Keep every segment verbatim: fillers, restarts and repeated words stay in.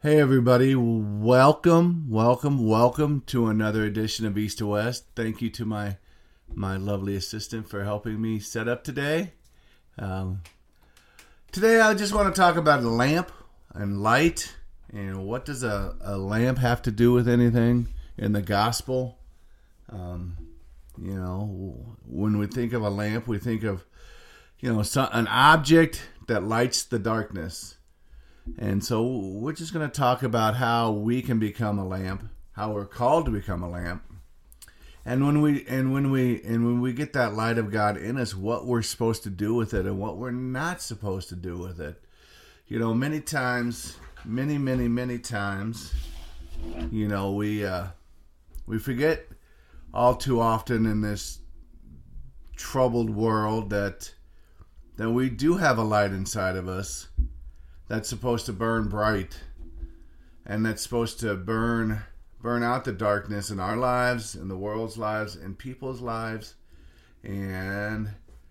Hey everybody, welcome, welcome, welcome to another edition of East to West. Thank you to my my lovely assistant for helping me set up today. Um, today I just want to talk about a lamp and light, and what does a, a lamp have to do with anything in the gospel. Um, you know, when we think of a lamp, we think of, you know, some, an object that lights the darkness. And so we're just going to talk about how we can become a lamp, how we're called to become a lamp. And when we and when we and when we get that light of God in us, what we're supposed to do with it and what we're not supposed to do with it. You know, many times, many, many, many times, you know, we uh, we forget all too often in this troubled world that that we do have a light inside of us that's supposed to burn bright, and that's supposed to burn burn out the darkness in our lives, in the world's lives, in people's lives. And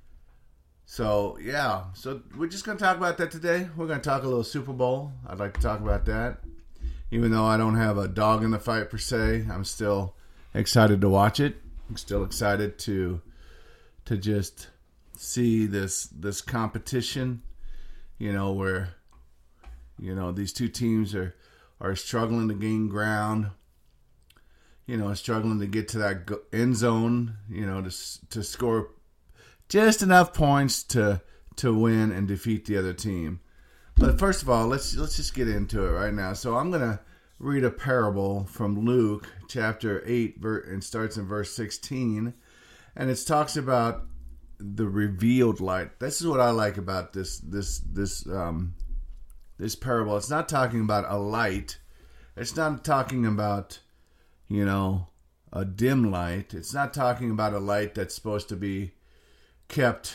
so, yeah, so we're just going to talk about that today. We're going to talk a little Super Bowl. I'd like to talk about that. Even though I don't have a dog in the fight per se, I'm still excited to watch it. I'm still excited to to just see this this competition, you know, where You know, these two teams are, are struggling to gain ground, you know, struggling to get to that end zone, you know, to to score just enough points to to win and defeat the other team. But first of all, let's let's just get into it right now. So I'm going to read a parable from Luke chapter eight, and starts in verse sixteen, and it talks about the revealed light. This is what I like about this this this um This parable. It's not talking about a light. It's not talking about, you know, a dim light. It's not talking about a light that's supposed to be kept,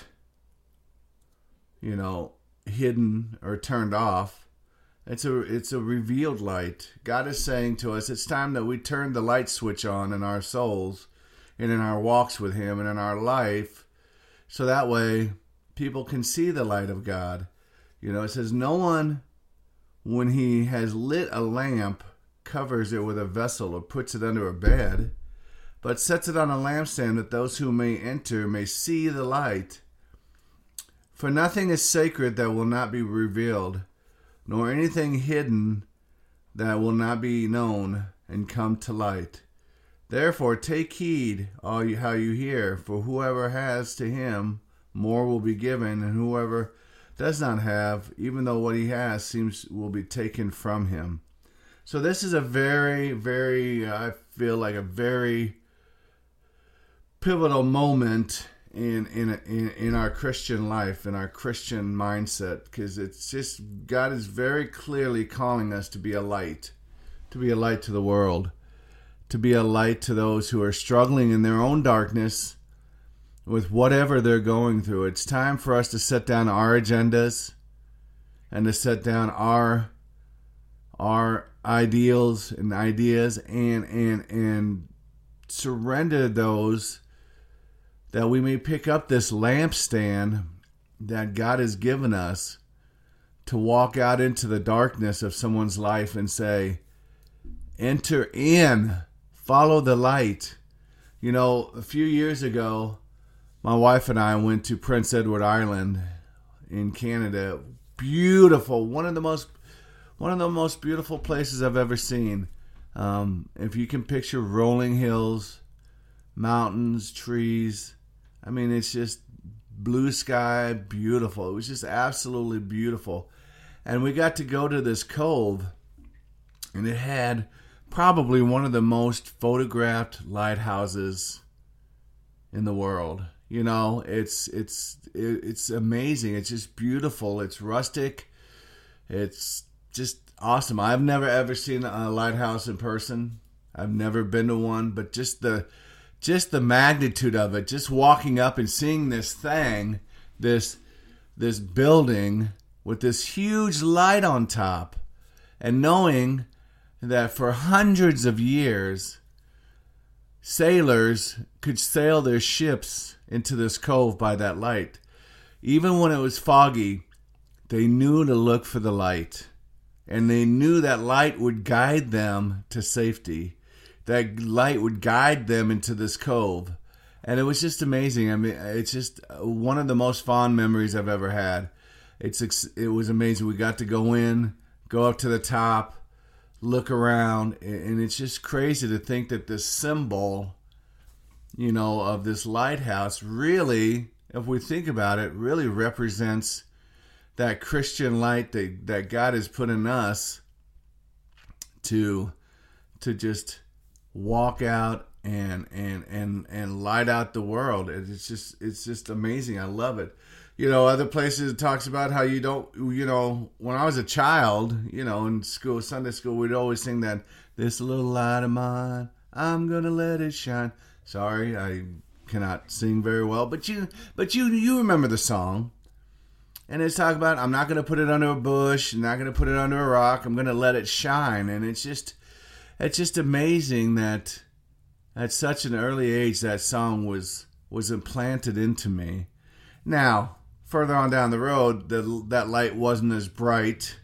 you know, hidden or turned off. It's a it's a revealed light. God is saying to us, it's time that we turn the light switch on in our souls and in our walks with Him and in our life, so that way people can see the light of God. You know, it says no one, when he has lit a lamp, covers it with a vessel or puts it under a bed, but sets it on a lampstand that those who may enter may see the light. For nothing is sacred that will not be revealed, nor anything hidden that will not be known and come to light. Therefore take heed all you, how you hear, for whoever has, to him more will be given, and whoever does not have, even though what he has seems will be taken from him. So this is a very, very, I feel like a very pivotal moment in in in, in our Christian life, in our Christian mindset, because it's just, God is very clearly calling us to be a light, to be a light to the world, to be a light to those who are struggling in their own darkness with whatever they're going through. It's time for us to set down our agendas and to set down our our ideals and ideas and and and surrender those, that we may pick up this lampstand that God has given us to walk out into the darkness of someone's life and say, enter in, follow the light. You know, a few years ago, my wife and I went to Prince Edward Island in Canada. Beautiful, one of the most, one of the most beautiful places I've ever seen. Um, if you can picture rolling hills, mountains, trees, I mean, it's just blue sky, beautiful. It was just absolutely beautiful. And we got to go to this cove, and it had probably one of the most photographed lighthouses in the world. You know, it's it's it's amazing. It's just beautiful. It's rustic. It's just awesome. I've never ever seen a lighthouse in person. I've never been to one, but just the just the magnitude of it, just walking up and seeing this thing, this this building with this huge light on top, and knowing that for hundreds of years sailors could sail their ships into this cove by that light. Even when it was foggy, they knew to look for the light. And they knew that light would guide them to safety. That light would guide them into this cove. And it was just amazing. I mean, it's just one of the most fond memories I've ever had. It's It was amazing. We got to go in, go up to the top, look around. And it's just crazy to think that this symbol, you know, of this lighthouse really, if we think about it, really represents that Christian light that, that God has put in us to to just walk out and and and and light out the world. It's just it's just amazing. I love it. You know, other places it talks about how you don't, you know, when I was a child, you know, in school, Sunday school, we'd always sing that, this little light of mine, I'm gonna let it shine. Sorry, I cannot sing very well, but you but you you remember the song. And it's talking about, I'm not going to put it under a bush, I'm not going to put it under a rock, I'm going to let it shine. And it's just, it's just amazing that at such an early age that song was was implanted into me. Now, further on down the road, the, that light wasn't as bright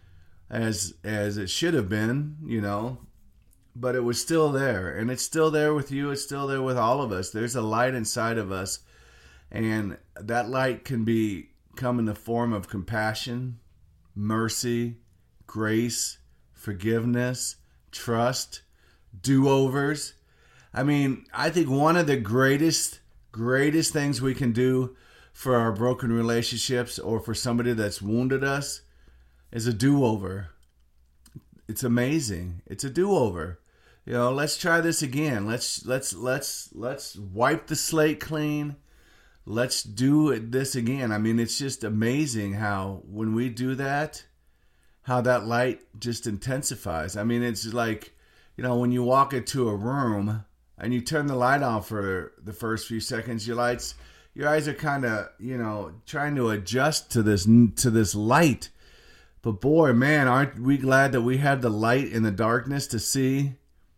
as as it should have been, you know, but it was still there. And it's still there with you, it's still there with all of us. There's a light inside of us, and that light can be come in the form of compassion, mercy, grace, forgiveness, trust, do-overs. I mean, I think one of the greatest, greatest things we can do for our broken relationships or for somebody that's wounded us is a do-over. It's amazing. It's a do-over. You know, let's try this again. Let's let's let's let's wipe the slate clean. Let's do this again. I mean, it's just amazing how when we do that, how that light just intensifies. I mean, it's like, you know, when you walk into a room and you turn the light on for the first few seconds, your lights, your eyes are kind of, you know, trying to adjust to this to this light. But boy, man, aren't we glad that we had the light in the darkness to see,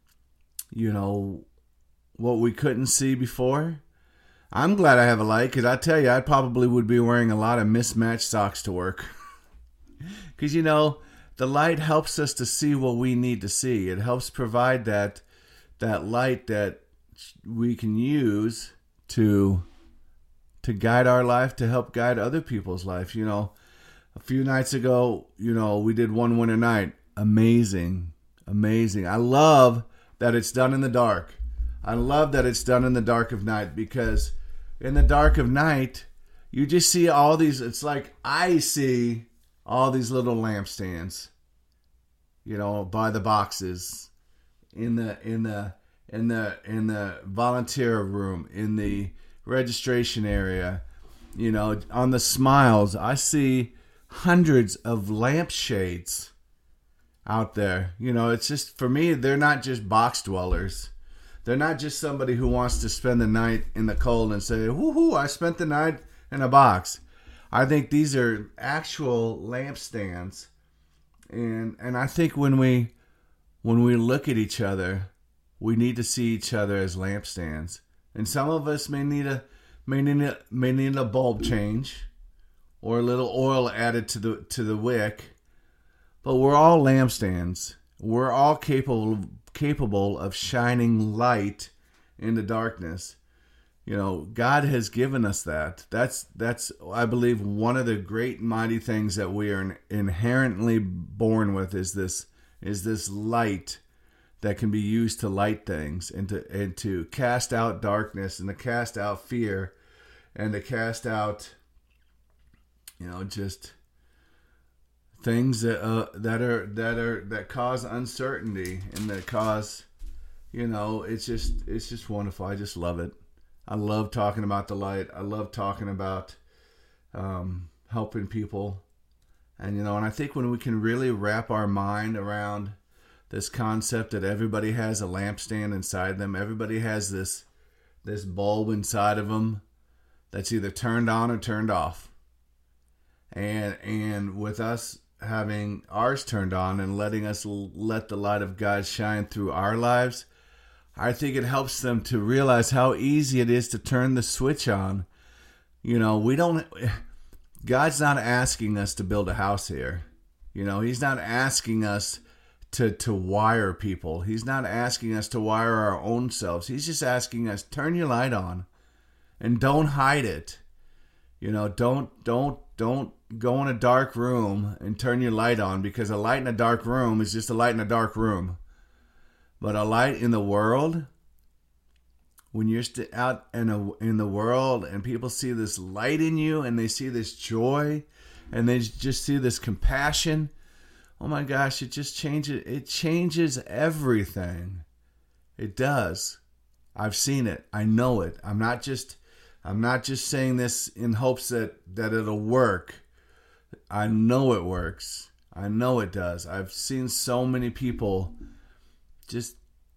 you know, what we couldn't see before? I'm glad I have a light, because I tell you, I probably would be wearing a lot of mismatched socks to work. Because, you know, the light helps us to see what we need to see. It helps provide that that light that we can use to to guide our life, to help guide other people's life. You know, a few nights ago, you know, we did One Winter Night. Amazing. Amazing. I love that it's done in the dark. I love that it's done in the dark of night, because in the dark of night, you just see all these, it's like I see all these little lampstands, you know, by the boxes, in the, in the, in the, in the volunteer room, in the registration area, you know, on the smiles. I see hundreds of lampshades out there. You know, it's just, for me, they're not just box dwellers. They're not just somebody who wants to spend the night in the cold and say, woohoo, I spent the night in a box. I think these are actual lampstands. And and I think when we when we look at each other, we need to see each other as lampstands. And some of us may need a may need a, may need a bulb change or a little oil added to the to the wick. But we're all lampstands. We're all capable capable of shining light in the darkness. You know, God has given us that. That's, that's I believe, one of the great mighty things that we are inherently born with is this is this light that can be used to light things and to, and to cast out darkness and to cast out fear and to cast out, you know, just things that uh, that are that are that cause uncertainty and that cause, you know, it's just it's just wonderful. I just love it. I love talking about the light. I love talking about um, helping people, and you know, and I think when we can really wrap our mind around this concept that everybody has a lampstand inside them, everybody has this this bulb inside of them that's either turned on or turned off, and and with us having ours turned on and letting us l- let the light of God shine through our lives, I think it helps them to realize how easy it is to turn the switch on. You know, we don't, God's not asking us to build a house here. You know, he's not asking us to to wire people. He's not asking us to wire our own selves. He's just asking us, turn your light on and don't hide it. You know, don't don't don't go in a dark room and turn your light on, because a light in a dark room is just a light in a dark room. But a light in the world, when you're st- out in a, in the world and people see this light in you and they see this joy and they just see this compassion, oh my gosh, it just changes. It changes everything. It does. I've seen it. I know it. I'm not just I'm not just saying this in hopes that, that it'll work. I know it works. I know it does. I've seen so many people just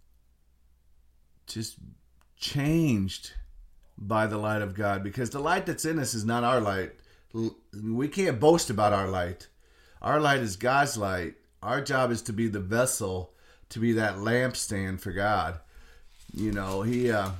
just changed by the light of God, because the light that's in us is not our light. We can't boast about our light. Our light is God's light. Our job is to be the vessel, to be that lampstand for God. You know, he uh,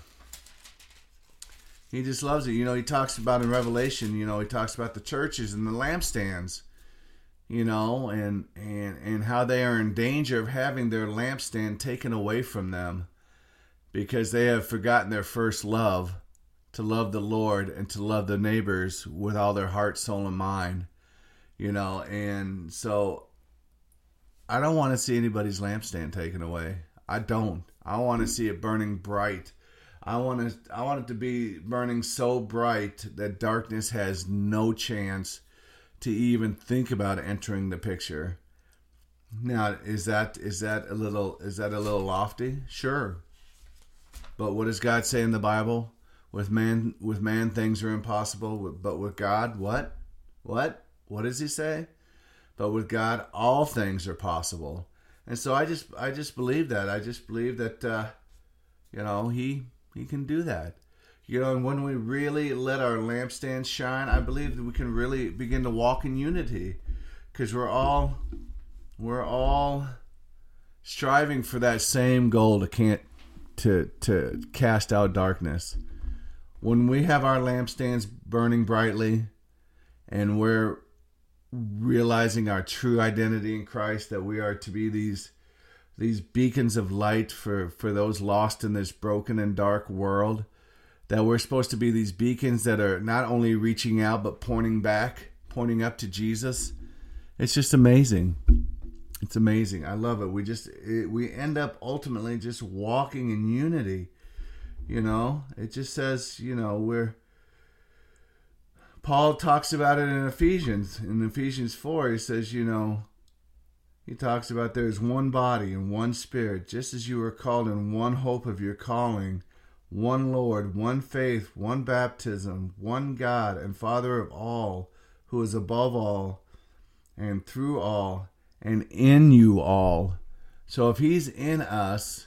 he just loves it. You know, he talks about in Revelation, you know, he talks about the churches and the lampstands, you know, and, and, and how they are in danger of having their lampstand taken away from them because they have forgotten their first love, to love the Lord and to love their neighbors with all their heart, soul, and mind. You know, and so I don't want to see anybody's lampstand taken away. I don't. I want to see it burning bright. I want to. I want it to be burning so bright that darkness has no chance to even think about entering the picture. Now, is that is that a little is that a little lofty? Sure. But what does God say in the Bible? With man, with man, things are impossible. But with God, what? What? What does he say? But with God, all things are possible. And so I just, I just believe that. I just believe that, uh, you know, he, he can do that. You know, and when we really let our lampstand shine, I believe that we can really begin to walk in unity, because we're all, we're all striving for that same goal to can't, to, to cast out darkness. When we have our lampstands burning brightly and we're realizing our true identity in Christ, that we are to be these these beacons of light for, for those lost in this broken and dark world, that we're supposed to be these beacons that are not only reaching out but pointing back, pointing up to Jesus. It's just amazing. It's amazing. I love it. We just it, we end up ultimately just walking in unity. You know, it just says, you know, we're, Paul talks about it in Ephesians. In Ephesians four, he says, you know, he talks about there's one body and one spirit, just as you were called in one hope of your calling, one Lord, one faith, one baptism, one God and Father of all, who is above all and through all and in you all. So if he's in us,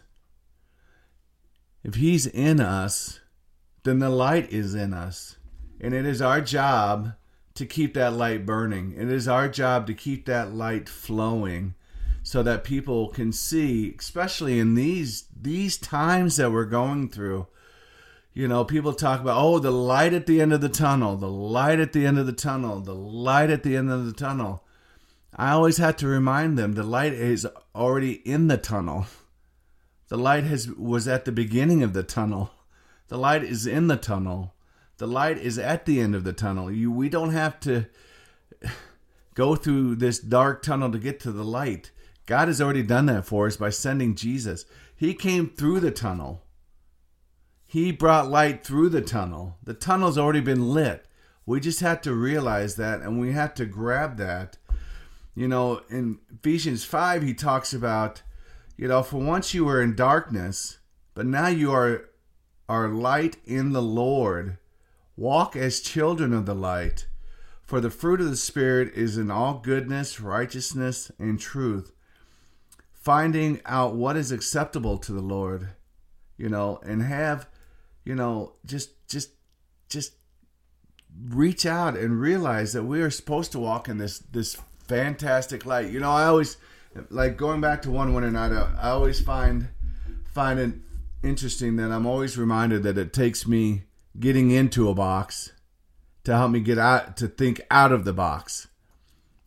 If he's in us, then the light is in us. And it is our job to keep that light burning. It is our job to keep that light flowing so that people can see, especially in these these times that we're going through. You know, people talk about, oh, the light at the end of the tunnel, the light at the end of the tunnel, the light at the end of the tunnel. I always have to remind them the light is already in the tunnel. The light has was at the beginning of the tunnel. The light is in the tunnel. The light is at the end of the tunnel. You, we don't have to go through this dark tunnel to get to the light. God has already done that for us by sending Jesus. He came through the tunnel. He brought light through the tunnel. The tunnel's already been lit. We just have to realize that, and we have to grab that. You know, in Ephesians five, he talks about, you know, for once you were in darkness, but now you are, are light in the Lord. Walk as children of the light. For the fruit of the Spirit is in all goodness, righteousness, and truth. Finding out what is acceptable to the Lord, you know, and have, you know, just, just, just reach out and realize that we are supposed to walk in this, this fantastic light. You know, I always, like going back to one winter night, I always find find it interesting that I'm always reminded that it takes me getting into a box to help me get out, to think out of the box.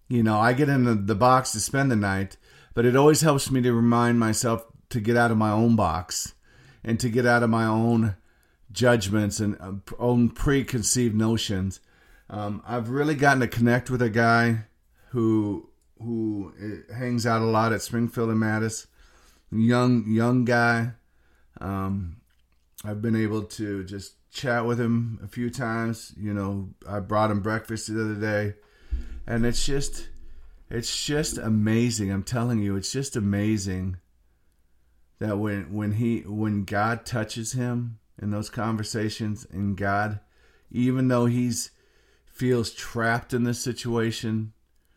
You know, I get in the, the box to spend the night, but it always helps me to remind myself to get out of my own box and to get out of my own judgments and uh, own preconceived notions. Um, I've really gotten to connect with a guy who who hangs out a lot at Springfield and Mattis. Young young guy. Um, I've been able to just chat with him a few times. You know, I brought him breakfast the other day, and it's just it's just amazing. I'm telling you, it's just amazing that when when he when God touches him in those conversations, and God, even though he's feels trapped in this situation,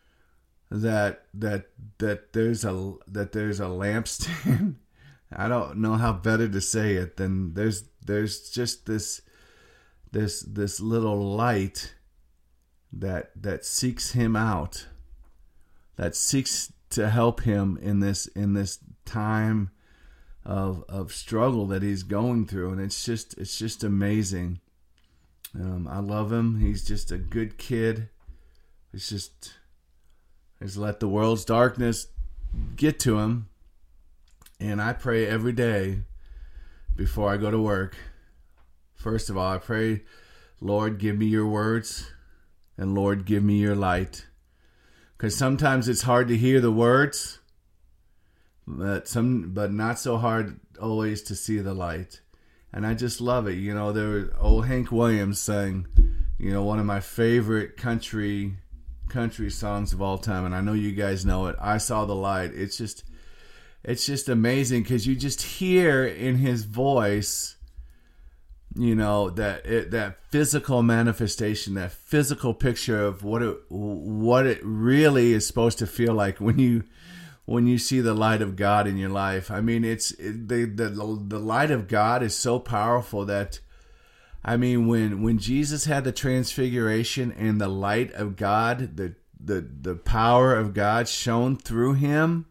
that that that there's a that there's a lampstand. I don't know how better to say it than there's there's just this this this little light that that seeks him out, that seeks to help him in this in this time of of struggle that he's going through, and it's just it's just amazing. Um, I love him. He's just a good kid. It's just, just let the world's darkness get to him. And I pray every day before I go to work. First of all, I pray, Lord, give me your words, and Lord, give me your light. Because sometimes it's hard to hear the words, but some, but not so hard always to see the light. And I just love it. You know, there was old Hank Williams sang, you know, one of my favorite country country songs of all time. And I know you guys know it. I Saw the Light. It's just, it's just amazing because you just hear in his voice, you know, that it, that physical manifestation, that physical picture of what it what it really is supposed to feel like when you when you see the light of God in your life. I mean, it's it, the, the the light of God is so powerful that, I mean, when when Jesus had the transfiguration and the light of God, the the the power of God shone through him,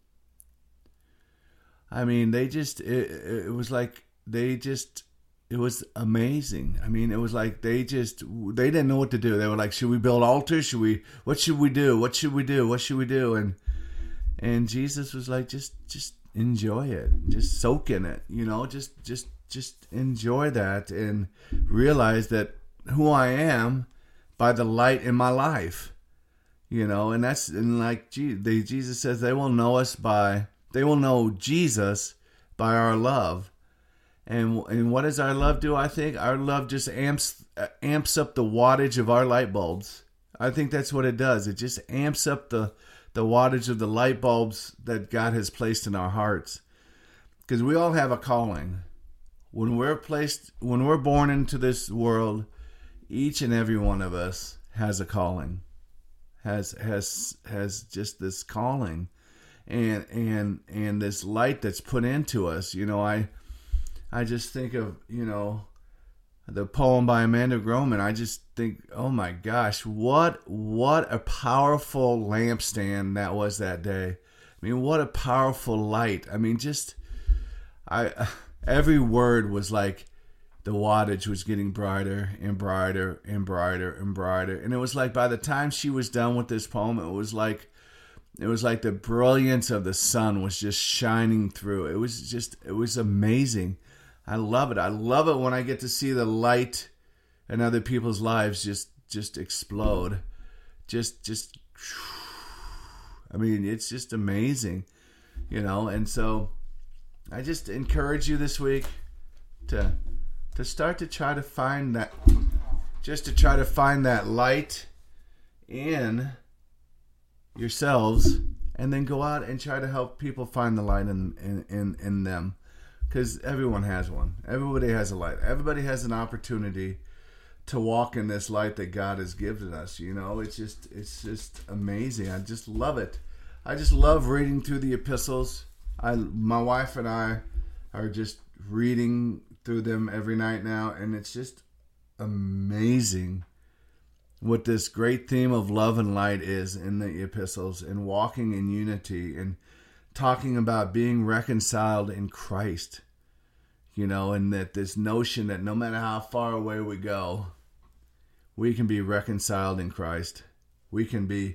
I mean, they just it, it was like they just it was amazing. I mean, it was like they just they didn't know what to do. They were like, should we build altars? Should we what should we do? What should we do? What should we do? And And Jesus was like, just, just enjoy it, just soak in it, you know, just, just, just enjoy that and realize that who I am by the light in my life, you know, and that's and like they, Jesus says they will know us by, they will know Jesus by our love, and and what does our love do? I think our love just amps amps up the wattage of our light bulbs. I think that's what it does. It just amps up the the wattage of the light bulbs that God has placed in our hearts. Because we all have a calling. When we're placed, when we're born into this world, each and every one of us has a calling. Has has has just this calling. And and and this light that's put into us. You know, I I just think of, you know, the poem by Amanda Groman. I just think, oh my gosh, what what a powerful lampstand that was that day. I mean, what a powerful light. I mean, just I every word was like the wattage was getting brighter and brighter and brighter and brighter. And it was like by the time she was done with this poem, it was like it was like the brilliance of the sun was just shining through. It was just it was amazing. I love it. I love it when I get to see the light in other people's lives just just explode. Just just I mean, it's just amazing, you know. And so I just encourage you this week to to start to try to find that just to try to find that light in yourselves, and then go out and try to help people find the light in in in, in them. Because everyone has one. Everybody has a light. Everybody has an opportunity to walk in this light that God has given us. You know, it's just it's just amazing. I just love it. I just love reading through the epistles. I my wife and I are just reading through them every night now, and it's just amazing what this great theme of love and light is in the epistles, and walking in unity, and talking about being reconciled in Christ, you know, and that this notion that no matter how far away we go, we can be reconciled in Christ. We can be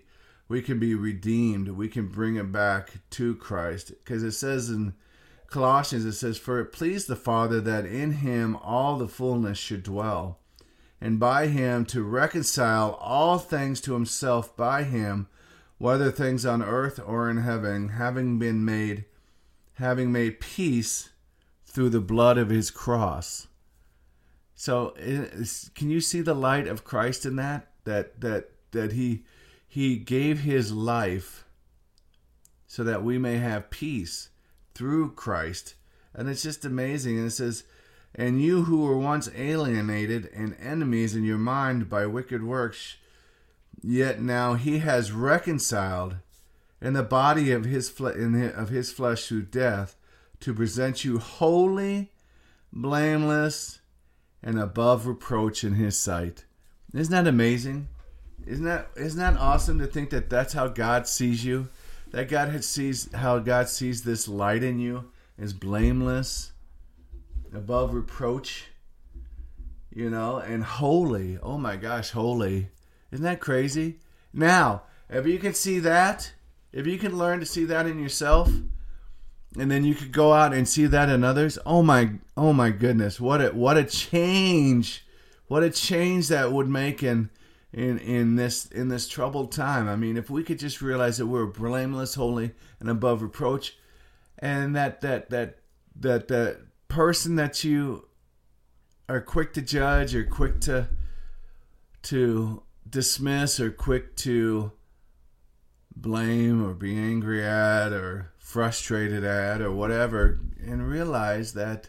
we can be redeemed. We can bring it back to Christ. Because it says in Colossians, it says, "For it pleased the Father that in him all the fullness should dwell, and by him to reconcile all things to himself by him, whether things on earth or in heaven, having been made, having made peace through the blood of his cross." So, can you see the light of Christ in that? That that that he he gave his life so that we may have peace through Christ. And it's just amazing. And it says, "And you who were once alienated and enemies in your mind by wicked works, yet now he has reconciled in the body of his fle- in his, of his flesh through death, to present you holy, blameless, and above reproach in his sight." Isn't that amazing? Isn't that isn't that awesome to think that that's how God sees you? That God had sees how God sees this light in you is blameless, above reproach, you know, and holy. Oh my gosh, holy. Isn't that crazy? Now, if you can see that, if you can learn to see that in yourself, and then you could go out and see that in others, oh my oh my goodness, what a what a change. What a change that would make in in in this in this troubled time. I mean, if we could just realize that we're blameless, holy, and above reproach, and that that that that that person that you are quick to judge or quick to to dismiss or quick to blame or be angry at or frustrated at or whatever, and realize that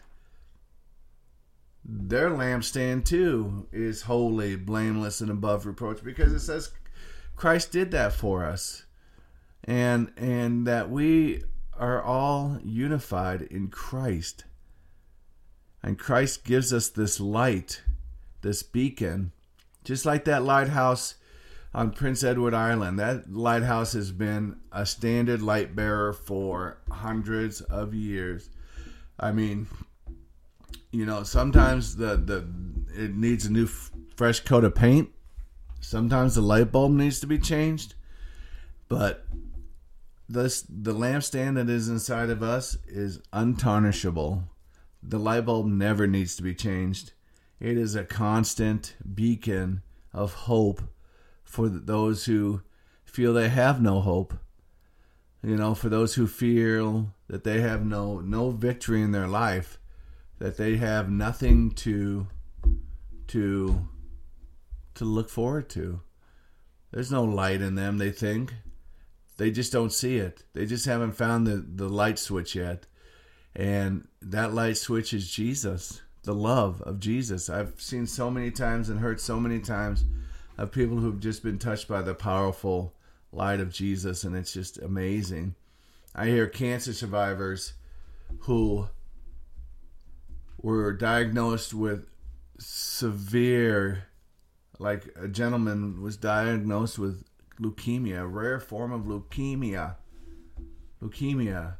their lampstand too is holy, blameless, and above reproach, because it says Christ did that for us, and and that we are all unified in Christ, and Christ gives us this light, this beacon, just like that lighthouse on Prince Edward Island. That lighthouse has been a standard light bearer for hundreds of years. I mean, you know, sometimes the, the it needs a new f- fresh coat of paint. Sometimes the light bulb needs to be changed. But this the lampstand that is inside of us is untarnishable. The light bulb never needs to be changed. It is a constant beacon of hope for those who feel they have no hope. You know, for those who feel that they have no no victory in their life, that they have nothing to to to look forward to. There's no light in them, they think. They just don't see it. They just haven't found the, the light switch yet. And that light switch is Jesus, the love of Jesus. I've seen so many times and heard so many times of people who've just been touched by the powerful light of Jesus, and it's just amazing. I hear cancer survivors who were diagnosed with severe, like a gentleman was diagnosed with leukemia, a rare form of leukemia. Leukemia.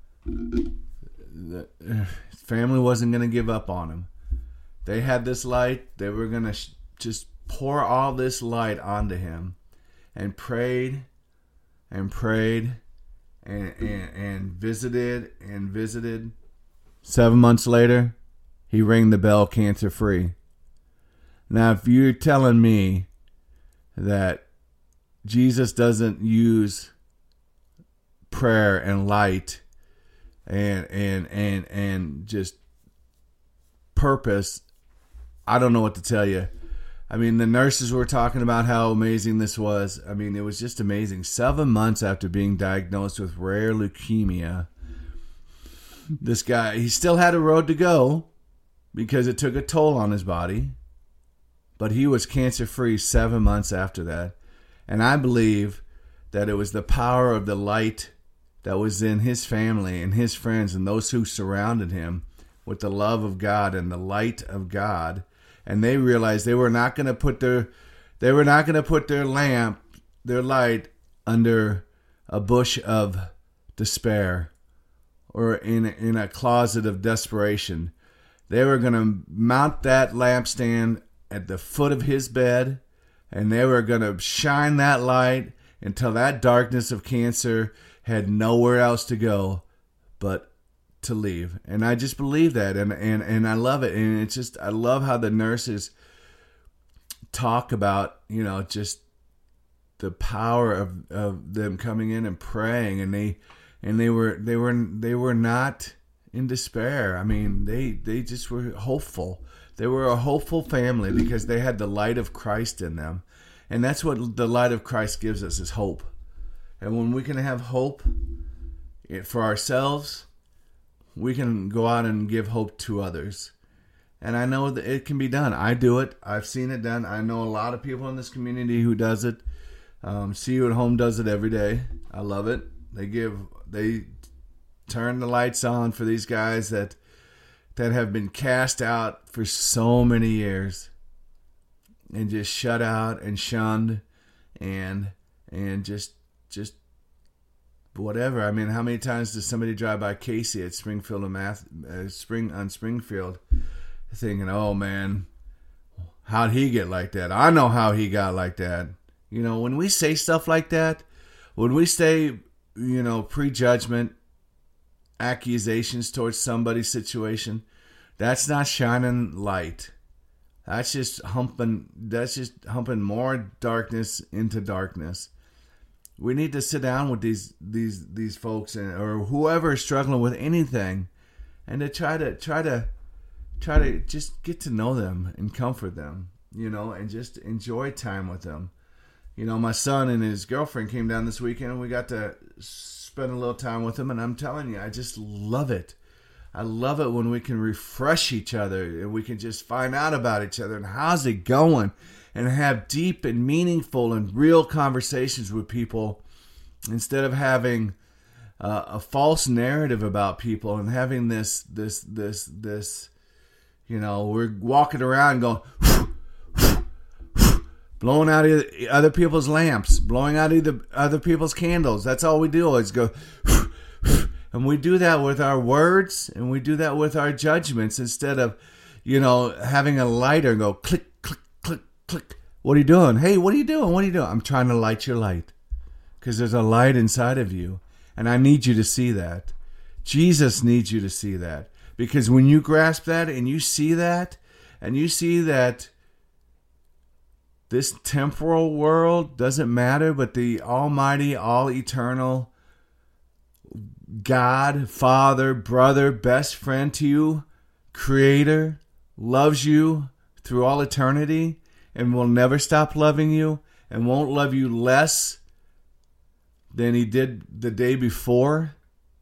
The, his family wasn't going to give up on him. They had this light. They were going to sh- just pour all this light onto him, and prayed and prayed and, and, and visited and visited. Seven months later, he rang the bell cancer free. Now, if you're telling me that Jesus doesn't use prayer and light and and and and just purpose, I don't know what to tell you. I mean, the nurses were talking about how amazing this was. I mean, it was just amazing. Seven months after being diagnosed with rare leukemia, this guy, he still had a road to go because it took a toll on his body, but he was cancer-free seven months after that. And I believe that it was the power of the light that was in his family and his friends and those who surrounded him with the love of God and the light of God. And they realized they were not going to put their they were not going to put their lamp, their light, under a bush of despair or in in a closet of desperation. They were going to mount that lampstand at the foot of his bed, and they were going to shine that light until that darkness of cancer had nowhere else to go but to leave. And I just believe that, and, and, and I love it. And it's just, I love how the nurses talk about, you know, just the power of, of them coming in and praying, and they and they were they were they were not in despair. I mean, they they just were hopeful. They were a hopeful family because they had the light of Christ in them. And that's what the light of Christ gives us, is hope. And when we can have hope for ourselves, we can go out and give hope to others. And I know that it can be done. I do it. I've seen it done. I know a lot of people in this community who does it. Um, See You at Home does it every day. I love it. They give, they turn the lights on for these guys that that have been cast out for so many years and just shut out and shunned and and just just whatever. I mean, how many times does somebody drive by Casey at Springfield and Math, uh, Spring on Springfield, thinking, "Oh man, how'd he get like that? I know how he got like that." You know, when we say stuff like that, when we say, you know, prejudgment, accusations towards somebody's situation, that's not shining light. That's just humping. That's just humping more darkness into darkness. We need to sit down with these these these folks, and or whoever is struggling with anything, and to try to try to try to just get to know them and comfort them, you know, and just enjoy time with them. You know, my son and his girlfriend came down this weekend, and we got to spend a little time with them. And I'm telling you, I just love it. I love it when we can refresh each other and we can just find out about each other and how's it going, and have deep and meaningful and real conversations with people, instead of having uh, a false narrative about people and having this, this, this, this, you know, we're walking around going, blowing out other people's lamps, blowing out either other people's candles. That's all we do is go, and we do that with our words, and we do that with our judgments, instead of, you know, having a lighter and go click, click, click, click. What are you doing? Hey, what are you doing? What are you doing? I'm trying to light your light, because there's a light inside of you, and I need you to see that. Jesus needs you to see that, because when you grasp that and you see that, and you see that this temporal world doesn't matter, but the almighty, all-eternal God, Father, brother, best friend to you, Creator, loves you through all eternity and will never stop loving you and won't love you less than he did the day before.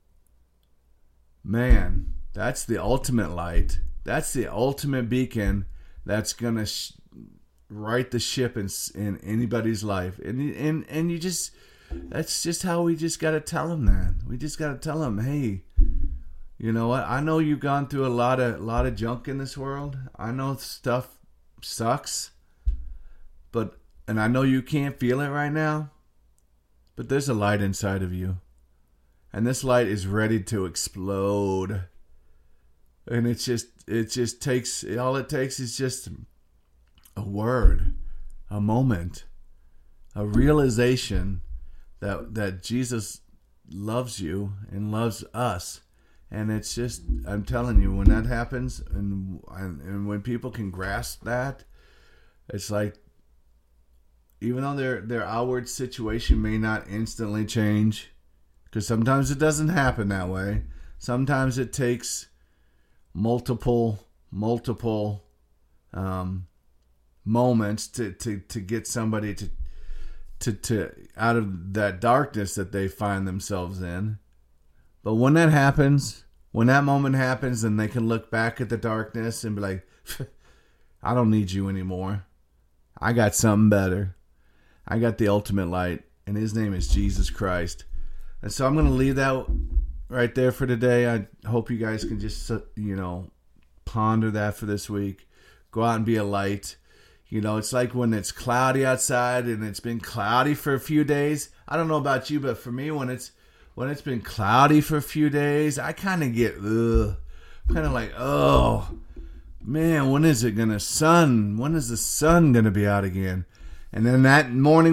Man, that's the ultimate light. That's the ultimate beacon that's going to sh- right the ship in, in anybody's life. And, and, and you just... That's just how we just got to tell them that. We just got to tell them, hey, you know what? I know you've gone through a lot of lot of junk in this world. I know stuff sucks, but and I know you can't feel it right now, but there's a light inside of you, and this light is ready to explode. And it's just it just takes all it takes is just a word, a moment, a realization that that Jesus loves you and loves us. And it's just, I'm telling you, when that happens, and and, and when people can grasp that, it's like, even though their their outward situation may not instantly change, because sometimes it doesn't happen that way. Sometimes it takes multiple multiple um, moments to, to, to get somebody to To, to out of that darkness that they find themselves in. But when that happens, when that moment happens, and they can look back at the darkness and be like, I don't need you anymore. I got something better. I got the ultimate light, and his name is Jesus Christ. And so I'm going to leave that right there for today. I hope you guys can just, you know, ponder that for this week. Go out and be a light. You know, it's like when it's cloudy outside and it's been cloudy for a few days. I don't know about you, but for me, when it's when it's been cloudy for a few days, I kind of get, ugh, kind of like, oh, man, when is it going to sun? When is the sun going to be out again? And then that morning,